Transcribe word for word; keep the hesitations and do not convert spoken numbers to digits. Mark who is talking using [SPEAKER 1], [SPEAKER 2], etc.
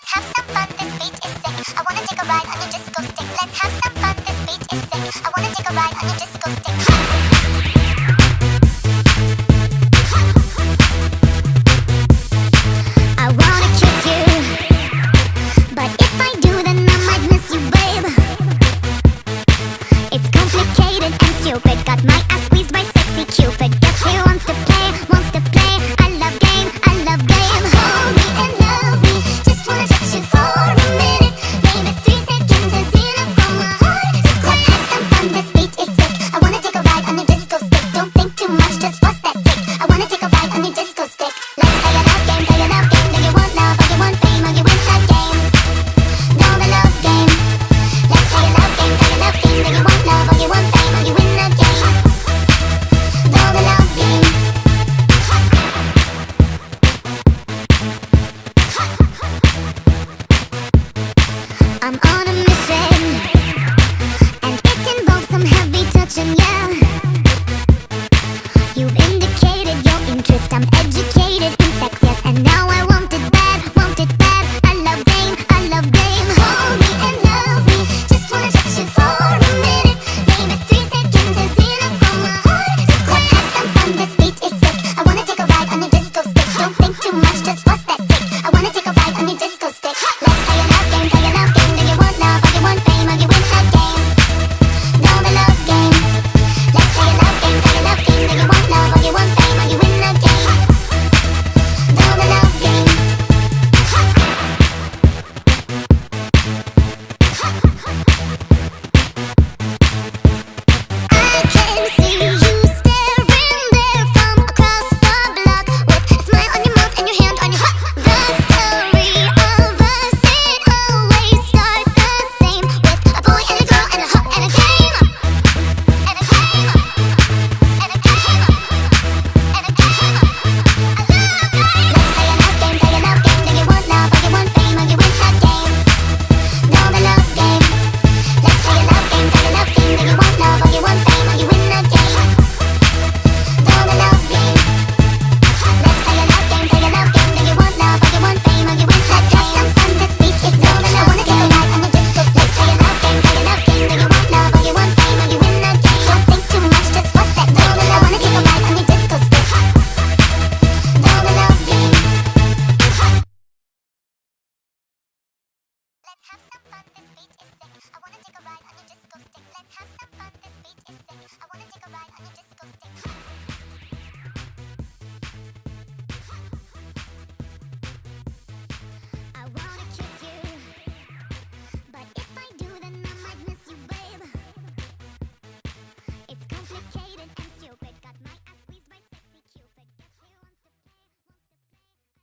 [SPEAKER 1] Let's have some fun, this beat is sick. I wanna take a ride on your disco stick. Let's have some fun, this beat is sick. I wanna take a ride on your disco stick. I wanna kiss you, but if I do then I might miss you, babe. It's complicated and stupid. Got my ass squeezed by sexy Cupid. Guess who wants to play, wants to play. I love game, I love game. Hold me and love me, just wanna touch you for a minute. Maybe three seconds is enough for my heart. Let's have some fun, this beat is sick. I wanna take a ride on your disco stick. Don't think too much, just bust that kick. I wanna take a ride on your disco stick. Let's play a love game, play a love game. Do you want love or you want fame or you win the game? No, the love game. Let's play a love game, play a love game. Do you want love or you want fame or you win the game? No, the love game. I'm on a mission, and it involves some heavy touching, yeah. You've indicated your interest, I'm educated in sex, yes. And now I want it bad, want it bad. I love game, I love game. Hold me and love me, just wanna touch you for a minute. Maybe three seconds is enough for my heart. Let's have some fun, this beat is sick. I wanna take a ride on your disco stick. Don't think too much, just bust that kick. I wanna take a ride on your disco stick. Let's play a love game, play a love game. Do you want love or you want fame or you win the game? No, the love game. Let's play a love game, play a love game. Do you want love or you want fame or you win the game? No, the love game. I can see you staring there from across the block, with a smile on your mouth and your hand on your heart. The story of us, it always starts the same, with a boy and a girl and a hut and a game. And a game. And a game. And a game. A love game. Let's play a love game, play a love game. Do you want love or you want fame or you win the game? No, the love game. Let's play a love game, play a love game. Do you want love or you want fame or you win the game? No, the love game. Let's play a love game, play a love game. Do you want love or you want fame or you win the game? Let's have some fun, this beat is sick. I wanna take a ride on your disco stick. Let's play a love game, play a love game. Do you want love or you want fame or you win the game? Don't think too much, just bust that kick. I wanna take a ride on your disco stick. No, the love game. Let's have some fun, this beat is sick. I wanna take a ride on your disco stick. Let's have some fun, this beat is sick. I wanna take a ride on your disco stick.